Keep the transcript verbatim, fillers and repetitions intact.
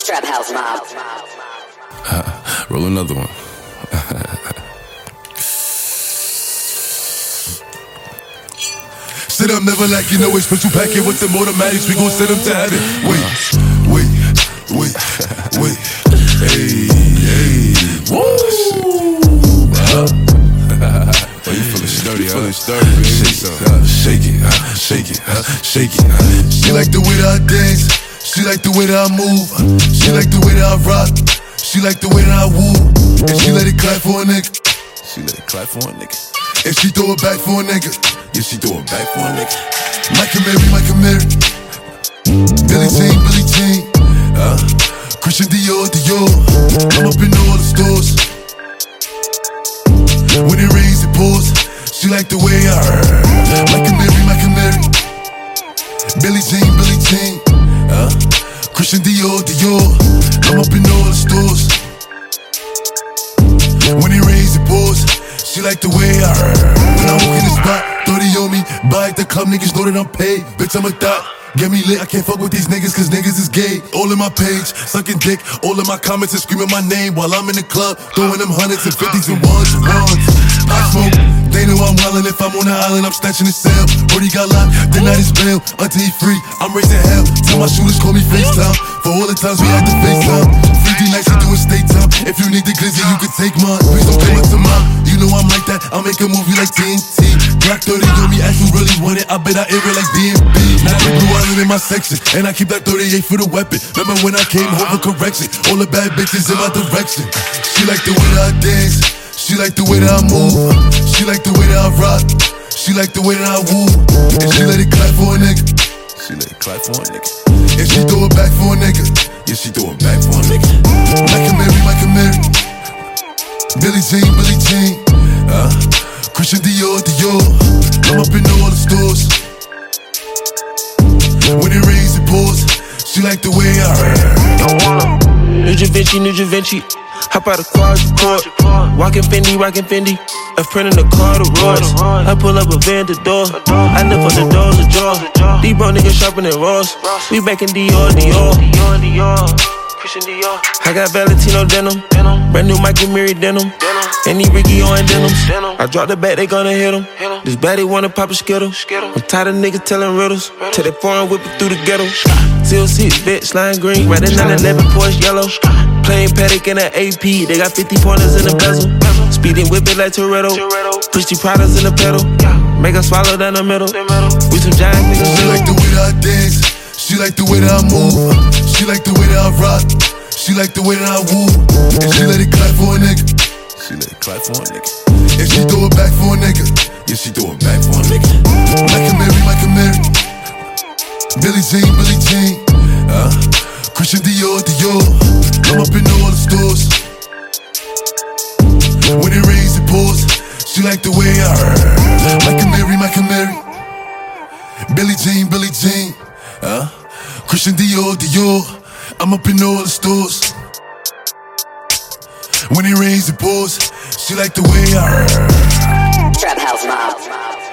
Trap House Mob. Uh, roll another one. Sit up, never like you know it. Special packet with them automatics. We gon' send them to heaven. Wait, wait, wait, wait. Hey, hey. Woo! Uh, oh, you feeling sturdy, you huh? feeling sturdy, baby. Shake, uh, shake it, uh, shake it, uh, shake it. Uh. She like the way that I dance. She like the way that I move. She like the way that I rock. She like the way that I woo. And she let it clap for a nigga. She let it clap for a nigga. And she throw it back for a nigga. Yeah, she throw it back for a nigga. Michael Mary, Michael Mary. Billie Jean, Billie Jean. Uh, Christian Dior, Dior. I'm up in all the stores. When it rains, it pours. She like the way I heard. Michael Mary, Michael Mary. Billie Jean, Billie Jean. Uh, Christian Dior, Dior. I'm up in all the stores. When it rains, it pours. She like the way I heard. When I walk in the spot, thirty on me. Buy at the club, niggas know that I'm paid. Bitch, I'm a thot. Get me lit, I can't fuck with these niggas cause niggas is gay. All in my page, sucking dick. All in my comments and screaming my name while I'm in the club, throwing them hundreds and fifties and ones and ones. I smoke, they know I'm wildin'. If I'm on the island, I'm snatching the cell. Brody got locked, the night is bail. Until he free, I'm raising hell. Tell my shooters call me FaceTime. For all the times we had to FaceTime. fifty nights we doing state time. If you need the glizzy, you can take mine. Please don't come up to mine. You know I'm like that, I'll make a movie like T N T. Black thirty on me, ask who really want it. I bet I air it like D M B. Now the blue island in my section, and I keep that thirty-eight for the weapon. Remember when I came home for correction? All the bad bitches in my direction. She like the way that I dance. She like the way that I move. She like the way that I rock. She like the way that I woo. And she let it clap for a nigga. She let it clap for a nigga. And she throw it back for a nigga. Yeah, she throw it back for a nigga. Michael Mary, Michael Mary. Billie Jean, Billie Jean. Uh, Christian Dior, Dior. I'm up in all the stores. When it rains, it pours. She like the way I heard. Don't wanna. New Da Vinci, New Da Vinci. Hop out of quad, court. Walking Fendi, rockin' Fendi. A friend in the car, the Royce. I pull up a van, the door. I live on the doors, the jaw. These bro niggas shopping at Ross. We back in Dior, Dior. I got Valentino denim. Brand new Michael Mary denim. Any Ricky on denims. I drop the bat, they gonna hit him. This baddie wanna pop a skittle. I'm tired of niggas telling riddles. Till they foreign whip it through the ghetto. Zero six, bitch, lime green. Riding nine eleven, Porsche yellow. Plain Patek in an A P. They got fifty pointers in the bezel. Speeding whip it like Toretto. Push the products in the pedal. Make her swallow down the middle. We some giant niggas. She like the way that I dance. She like the way that I move. She like the way that I rock. She like the way that I woo. And she let it clap for a nigga. She let it clap for a nigga. And she throw it back for a nigga. Yeah, she throw it back for a nigga. Michael Mary, Michael Mary. Billie Jean, Billie Jean. Uh, Christian Dior, Dior. I'm up in all the stores. When it rains, it pours. She like the way I heard. Michael Mary, Michael Mary. Billie Jean, Billie Jean. Uh, Christian Dior, Dior. I'm up in all the stores. When it rains, it pours. She like the way I heard. Trap House Mob.